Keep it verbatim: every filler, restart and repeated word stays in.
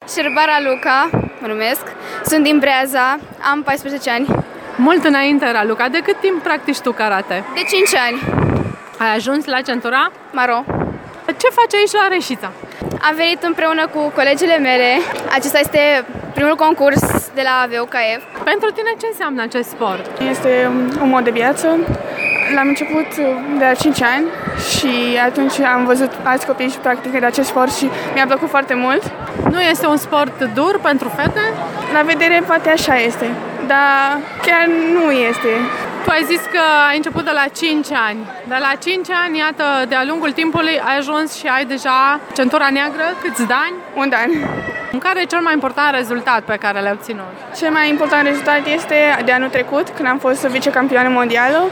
Șerbara Luca, mă numesc, sunt din Breaza, am paisprezece ani. Mult înainte, Raluca, de cât timp practici tu karate? De cinci ani. Ai ajuns la centura Maro. Ce faci aici la Reșița? Am venit împreună cu colegele mele. Acesta este primul concurs de la V U K F. Pentru tine ce înseamnă acest sport? Este un mod de viață. L-am început de la cinci ani și atunci am văzut alți copii și practică de acest sport și mi-a plăcut foarte mult. Nu este un sport dur pentru fete? La vedere poate așa este, dar chiar nu este. Tu ai zis că ai început de la cinci ani. De la cinci ani, iată, de-a lungul timpului ai ajuns și ai deja centura neagră. Câți ani? Un an. Care e cel mai important rezultat pe care l-ai obținut? Cel mai important rezultat este de anul trecut, când am fost vicecampioană mondială.